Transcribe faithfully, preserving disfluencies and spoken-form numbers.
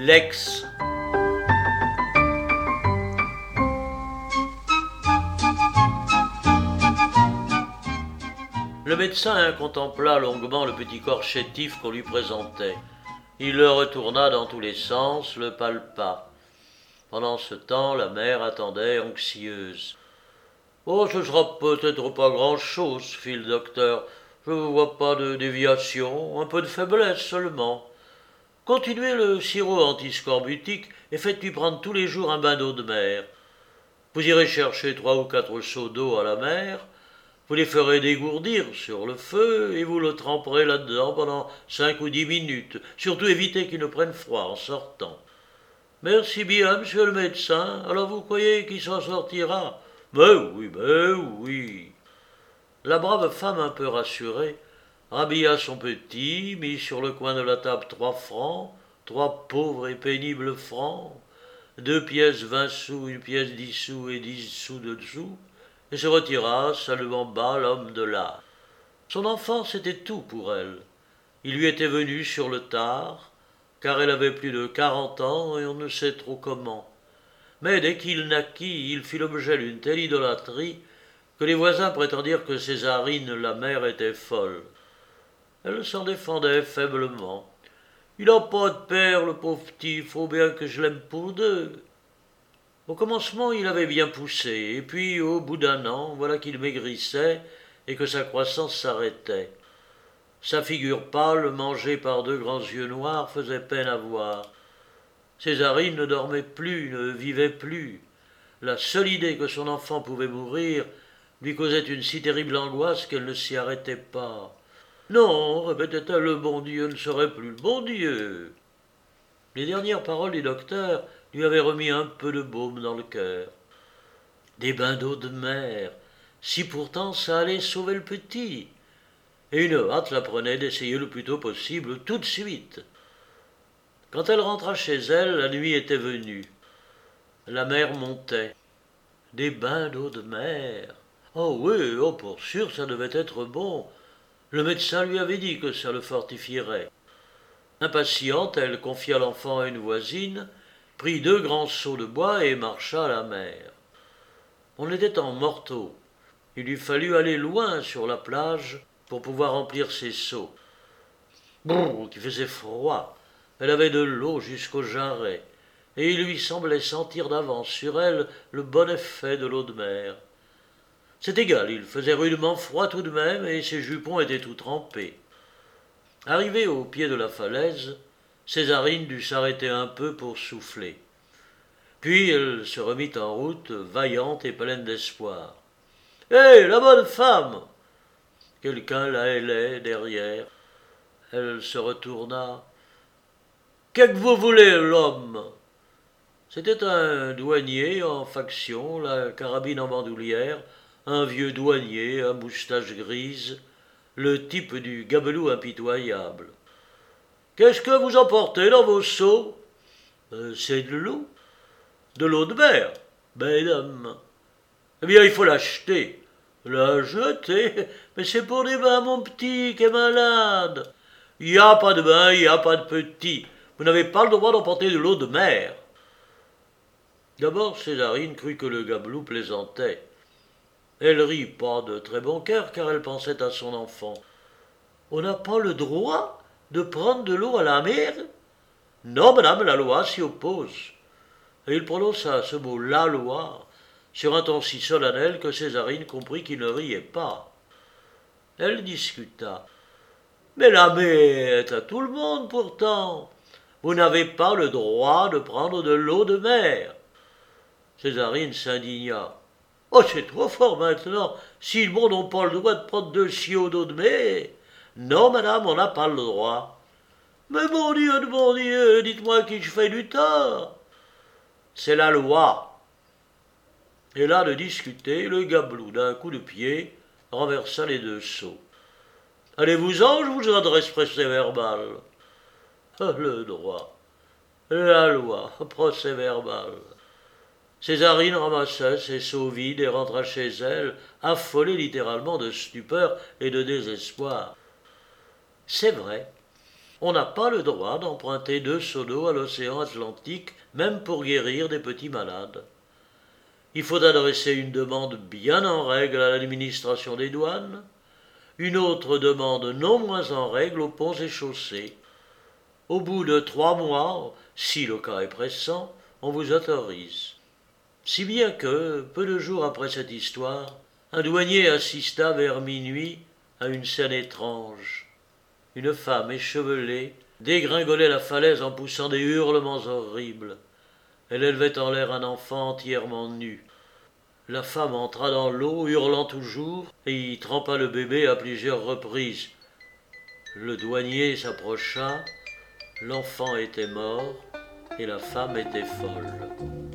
L'ex. Le médecin contempla longuement le petit corps chétif qu'on lui présentait. Il le retourna dans tous les sens, le palpa. Pendant ce temps, la mère attendait anxieuse. « Oh, ce sera peut-être pas grand-chose, fit le docteur. Je ne vois pas de déviation, un peu de faiblesse seulement. Continuez le sirop antiscorbutique et faites-lui prendre tous les jours un bain d'eau de mer. Vous irez chercher trois ou quatre seaux d'eau à la mer, vous les ferez dégourdir sur le feu et vous le tremperez là-dedans pendant cinq ou dix minutes. Surtout évitez qu'il ne prenne froid en sortant. Merci bien, monsieur le médecin. Alors vous croyez qu'il s'en sortira? Mais oui, mais oui. La brave femme, un peu rassurée, rhabilla son petit, mit sur le coin de la table trois francs, trois pauvres et pénibles francs, deux pièces vingt sous, une pièce dix sous et dix sous de dessous, et se retira, saluant bas l'homme de l'art. Son enfance était tout pour elle. Il lui était venu sur le tard, car elle avait plus de quarante ans et on ne sait trop comment. Mais dès qu'il naquit, il fit l'objet d'une telle idolâtrie que les voisins prétendirent que Césarine, la mère, était folle. Elle s'en défendait faiblement. « Il n'a pas de père, le pauvre petit, il faut bien que je l'aime pour deux. » Au commencement, il avait bien poussé, et puis, au bout d'un an, voilà qu'il maigrissait et que sa croissance s'arrêtait. Sa figure pâle, mangée par deux grands yeux noirs, faisait peine à voir. Césarine ne dormait plus, ne vivait plus. La seule idée que son enfant pouvait mourir lui causait une si terrible angoisse qu'elle ne s'y arrêtait pas. Non, répétait-elle, le bon Dieu ne serait plus le bon Dieu. Les dernières paroles du docteur lui avaient remis un peu de baume dans le cœur. Des bains d'eau de mer, si pourtant ça allait sauver le petit. Et une hâte la prenait d'essayer le plus tôt possible, tout de suite. Quand elle rentra chez elle, la nuit était venue. La mer montait. Des bains d'eau de mer. Oh oui, oh pour sûr, ça devait être bon. Le médecin lui avait dit que ça le fortifierait. Impatiente, elle confia l'enfant à une voisine, prit deux grands seaux de bois et marcha à la mer. On était en morteau. Il lui fallut aller loin sur la plage pour pouvoir remplir ses seaux. Brrr, qu'il faisait froid. Elle avait de l'eau jusqu'aux jarrets, et il lui semblait sentir d'avance sur elle le bon effet de l'eau de mer. C'est égal, il faisait rudement froid tout de même, et ses jupons étaient tout trempés. Arrivée au pied de la falaise, Césarine dut s'arrêter un peu pour souffler. Puis elle se remit en route, vaillante et pleine d'espoir. « Hé, la bonne femme !» Quelqu'un la hélait derrière. Elle se retourna. « Qu'est-ce que vous voulez, l'homme ?» C'était un douanier en faction, la carabine en bandoulière, un vieux douanier à moustache grise, le type du gabelou impitoyable. « Qu'est-ce que vous emportez dans vos seaux ?»« euh, C'est de l'eau. »« De l'eau de mer ?»« Ben non. »« Eh bien, il faut l'acheter. »« La jeter? Mais c'est pour des bains, mon petit, qui est malade. »« Il n'y a pas de bain, il n'y a pas de petit. Vous n'avez pas le droit d'emporter de l'eau de mer. » D'abord, Césarine crut que le gabelou plaisantait. Elle rit pas de très bon cœur, car elle pensait à son enfant. « On n'a pas le droit de prendre de l'eau à la mer ?»« Non, madame, la loi s'y oppose. » Et il prononça ce mot « la loi » sur un ton si solennel que Césarine comprit qu'il ne riait pas. Elle discuta. « Mais la mer est à tout le monde pourtant. Vous n'avez pas le droit de prendre de l'eau de mer. » Césarine s'indigna. « Oh, c'est trop fort maintenant. Si le monde n'a pas le droit de prendre deux chiots d'eau de mer. »« Non, madame, on n'a pas le droit. »« Mais mon Dieu de mon Dieu, dites-moi qui je fais du tort. »« C'est la loi. » Et là de discuter, le gabelou, d'un coup de pied, renversa les deux seaux. « Allez-vous-en, je vous adresse procès-verbal. »« Ah, le droit. La loi. Procès-verbal. » Césarine ramassa ses seaux vides et rentra chez elle, affolée littéralement de stupeur et de désespoir. C'est vrai, On n'a pas le droit d'emprunter deux seaux d'eau à l'océan Atlantique, même pour guérir des petits malades. Il faut adresser une demande bien en règle à l'administration des douanes, une autre demande non moins en règle aux ponts et chaussées. Au bout de trois mois, si le cas est pressant, on vous autorise. Si bien que, peu de jours après cette histoire, un douanier assista vers minuit à une scène étrange. Une femme échevelée dégringolait la falaise en poussant des hurlements horribles. Elle élevait en l'air un enfant entièrement nu. La femme entra dans l'eau, hurlant toujours, et y trempa le bébé à plusieurs reprises. Le douanier s'approcha, l'enfant était mort, et la femme était folle.